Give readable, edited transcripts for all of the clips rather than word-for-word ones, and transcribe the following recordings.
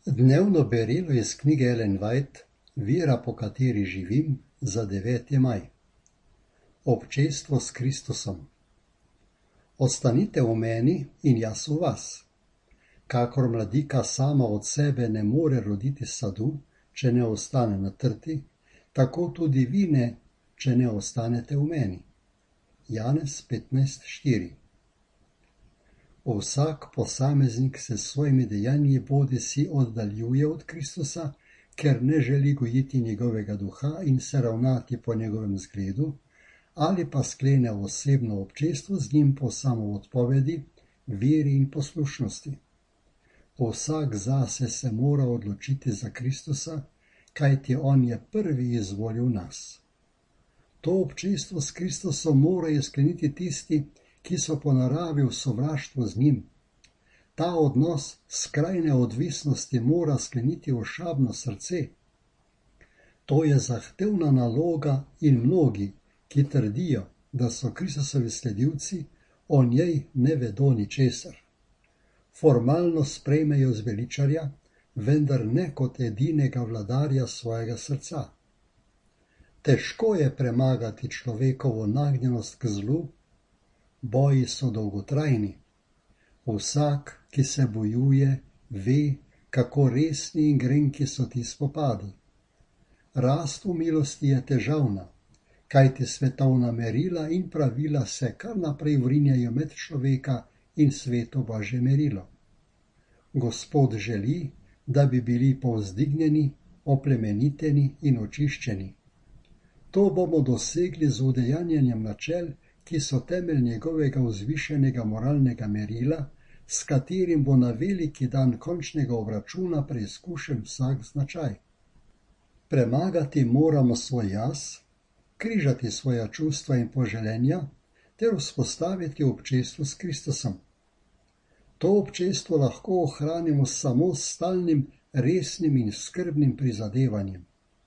Dnevno berilo iz knjige Ellen White Vera, po kateri živim, za 9. maj. Občestvo s Kristusom. Ostanite v meni in jaz v vas. Kakor mladika sama od sebe ne more roditi sadu, če ne ostane na trti, tako tudi vi ne, če ne ostanete v meni. Janez 15:4. Vsak posameznik se s svojimi dejanji bodisi oddaljuje od Kristusa, ker ne želi gojiti njegovega duha in se ravnati po njegovem zgledu, ali pa sklene osebno občestvo z njim po samoodpovedi, veri in poslušnosti. Vsak zase se mora odločiti za Kristusa, kajti on je prvi izvolil nas. To občestvo s Kristusom morajo skleniti tisti, ki so po naravi v sovraštvu z njim. Ta odnos skrajne odvisnosti mora skleniti ošabno srce. To je zahtevna naloga in mnogi, ki trdijo, da so Kristusovi sledilci, o njej ne vedo ničesar. Formalno sprejmejo zveličarja, vendar ne kot edinega vladarja svojega srca. Težko je premagati človekovo nagnjenost k zlu, boji so dolgotrajni. Vsak, ki se bojuje, ve, kako resni in grenki so ti spopadi. Rast v milosti je težavna, kajti svetovna merila in pravila se kar naprej vrinjajo med človeka in sveto Božje merilo. Gospod želi, da bi bili povzdignjeni, oplemeniteni in očiščeni. To bomo dosegli z udejanjanjem načel, ki so temelj njegovega vzvišenega moralnega merila, s katerim bo na veliki dan končnega obračuna preizkušen vsak značaj. Premagati moramo svoj jaz, križati svoja čustva in poželenja ter vzpostaviti občestvo s Kristusom. To občestvo lahko ohranimo samo s stalnim, resnim in skrbnim prizadevanjem.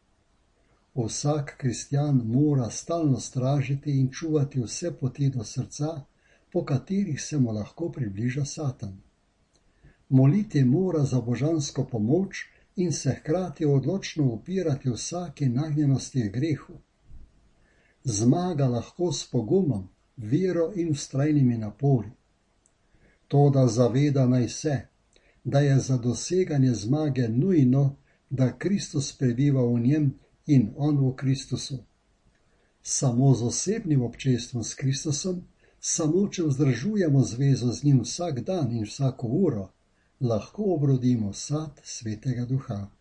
Vsak kristjan mora stalno stražiti in čuvati vse poti do srca, po katerih se mu lahko približa Satan. Moliti mora za božansko pomoč in se hkrati odločno upirati vsaki nagnjenosti k grehu. Zmaga lahko s pogumom, vero in vztrajnimi napori. Toda zaveda naj se, da je za doseganje zmage nujno, da Kristus prebiva v njem in on v Kristusu. Samo z osebnim občestvom s Kristusom, samo če vzdržujemo zvezo z njim vsak dan in vsako uro, lahko obrodimo sad Svetega Duha.